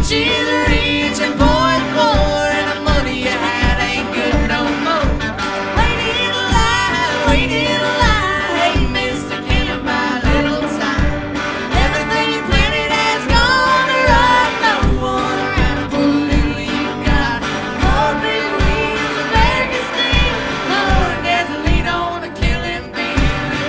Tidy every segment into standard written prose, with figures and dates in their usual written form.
she's rich and boys poor, and the money you had ain't good no more. Wait in line, hey, Mr. Killer, my little son. Everything you planted has gone to rot. No one around, put a little you got. 4 big wheels, American steel, pouring gasoline on a killing field.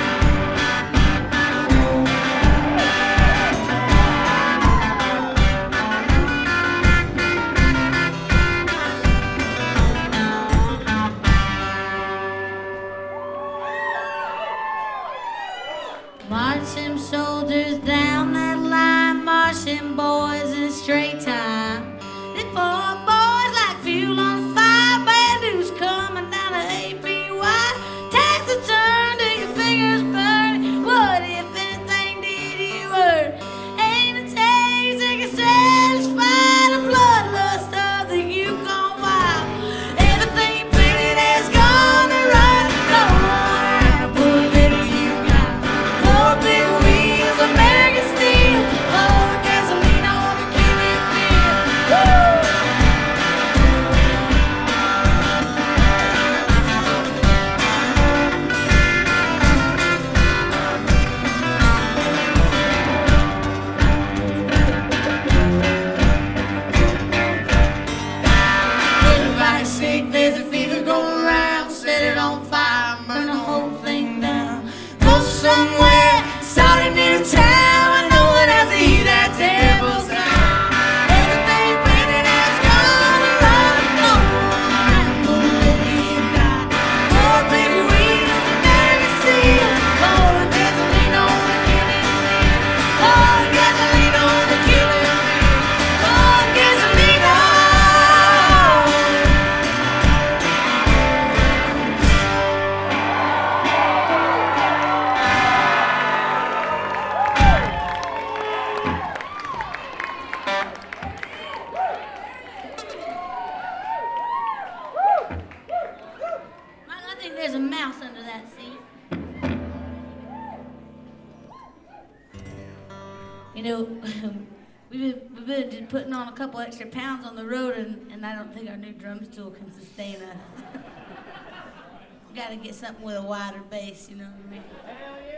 March them soldiers down that line, march them boys in straight time. These 4 boys like fuel on fire, bad news coming down the APY. Tax a turn till your fingers burn. What if anything did you hurt? Ain't a taste that can satisfy the bloodlust of the Yukon Wild. Everything you planted has gone to rot. No one put a little you got. 4 big wheels, American steel, pouring gasoline on a killing field. Woo! Everybody's sick, there's a fever going around. Set it on fire, burn the whole thing down. Go somewhere, start a new town, and no one has to hear that terrible sound. Everything you planted has gone to rot. No one put a little you got. 4 big wheels, American steel, pouring gasoline on the killing field. Pouring gasoline on the killing field. Pouring gasoline on. I think there's a mouse under that seat. You know, we've been just putting on a couple extra pounds on the road, and I don't think our new drum stool can sustain us. Got to get something with a wider bass, you know what I mean? Hell yeah.